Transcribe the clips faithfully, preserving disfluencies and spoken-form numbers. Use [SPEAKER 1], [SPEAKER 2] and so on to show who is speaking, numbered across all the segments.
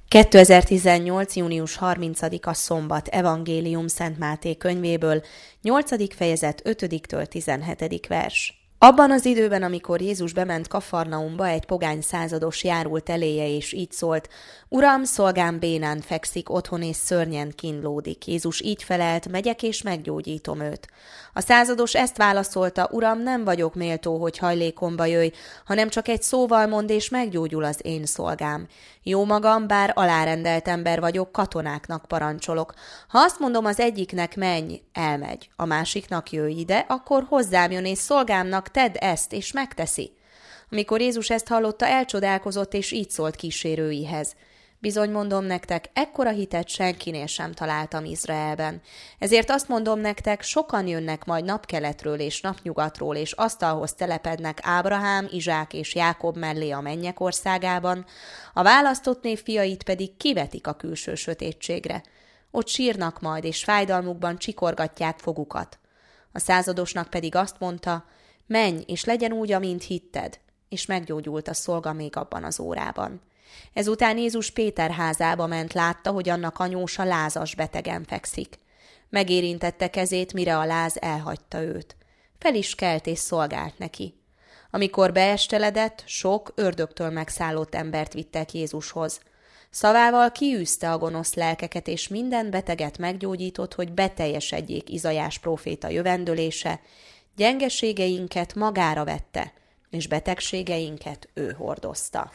[SPEAKER 1] kétezer-tizennyolc. június harmincadika szombat Evangélium Szent Máté könyvéből, nyolcadik fejezet ötödiktől tizenhetedik vers. Abban az időben, amikor Jézus bement Kafarnaumba, egy pogány százados járult eléje, és így szólt: Uram, szolgám bénán fekszik otthon, és szörnyen kínlódik. Jézus így felelt: megyek és meggyógyítom őt. A százados ezt válaszolta: Uram, nem vagyok méltó, hogy hajlékomba jöjj, hanem csak egy szóval mondd, és meggyógyul az én szolgám. Jó magam, bár alárendelt ember vagyok, katonáknak parancsolok. Ha azt mondom az egyiknek menj, elmegy, a másiknak jöjj ide, akkor hozzám jön, és szolgámnak tedd ezt, és megteszi. Amikor Jézus ezt hallotta, elcsodálkozott, és így szólt kísérőihez: Bizony mondom nektek, ekkora hitet senkinél sem találtam Izraelben. Ezért azt mondom nektek, sokan jönnek majd napkeletről és napnyugatról, és asztalhoz telepednek Ábrahám, Izsák és Jákob mellé a mennyek országában, a választott név fiait pedig kivetik a külső sötétségre. Ott sírnak majd, és fájdalmukban csikorgatják fogukat. A századosnak pedig azt mondta: menj, és legyen úgy, amint hitted, és meggyógyult a szolga még abban az órában. Ezután Jézus Péter házába ment, látta, hogy annak anyósa lázas betegen fekszik. Megérintette kezét, mire a láz elhagyta őt. Fel is kelt és szolgált neki. Amikor beesteledett, sok ördögtől megszállott embert vittek Jézushoz. Szavával kiűzte a gonosz lelkeket, és minden beteget meggyógyított, hogy beteljesedjék Izaiás próféta jövendölése: gyengeségeinket magára vette, és betegségeinket ő hordozta.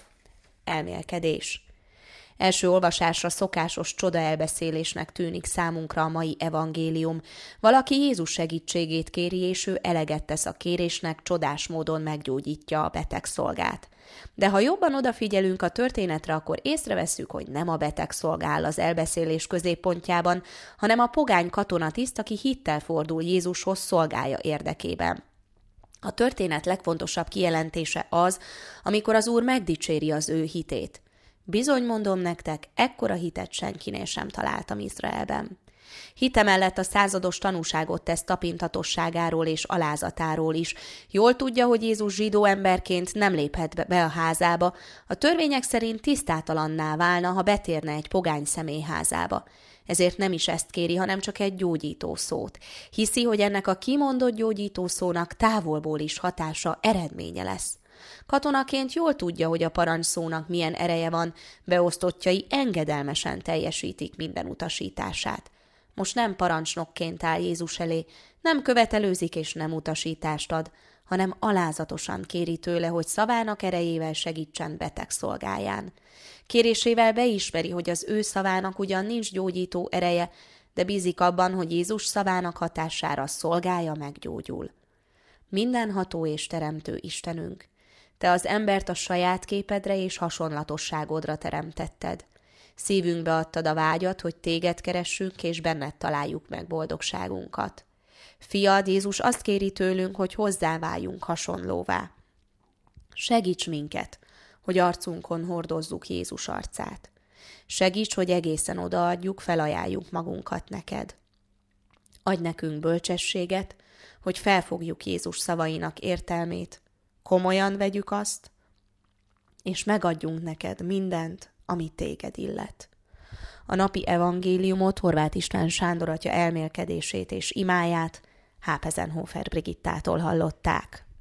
[SPEAKER 1] Elmélkedés. Első olvasásra szokásos csodaelbeszélésnek tűnik számunkra a mai evangélium. Valaki Jézus segítségét kéri, és ő eleget tesz a kérésnek, csodás módon meggyógyítja a beteg szolgát. De ha jobban odafigyelünk a történetre, akkor észrevesszük, hogy nem a beteg szolgál az elbeszélés középpontjában, hanem a pogány katonatiszt, aki hittel fordul Jézushoz szolgája érdekében. A történet legfontosabb kijelentése az, amikor az Úr megdicséri az ő hitét. Bizony mondom nektek, ekkora hitet senkinél sem találtam Izraelben. Hite mellett a százados tanúságot tesz tapintatosságáról és alázatáról is. Jól tudja, hogy Jézus zsidó emberként nem léphet be a házába, a törvények szerint tisztátalanná válna, ha betérne egy pogány személy házába. Ezért nem is ezt kéri, hanem csak egy gyógyító szót. Hiszi, hogy ennek a kimondott gyógyító szónak távolból is hatása, eredménye lesz. Katonaként jól tudja, hogy a parancsszónak milyen ereje van, beosztottjai engedelmesen teljesítik minden utasítását. Most nem parancsnokként áll Jézus elé, nem követelőzik és nem utasítást ad, hanem alázatosan kéri tőle, hogy szavának erejével segítsen beteg szolgáján. Kérésével beismeri, hogy az ő szavának ugyan nincs gyógyító ereje, de bízik abban, hogy Jézus szavának hatására szolgája meggyógyul. Mindenható és teremtő Istenünk, te az embert a saját képedre és hasonlatosságodra teremtetted. Szívünkbe adtad a vágyat, hogy téged keressünk, és benned találjuk meg boldogságunkat. Fiad, Jézus azt kéri tőlünk, hogy hozzá váljunk hasonlóvá. Segíts minket, hogy arcunkon hordozzuk Jézus arcát. Segíts, hogy egészen odaadjuk, felajánljuk magunkat neked. Adj nekünk bölcsességet, hogy felfogjuk Jézus szavainak értelmét, komolyan vegyük azt, és megadjunk neked mindent, ami téged illet. A napi evangéliumot Horváth István Sándor atya elmélkedését és imáját Hápezenhofer Brigittától hallották.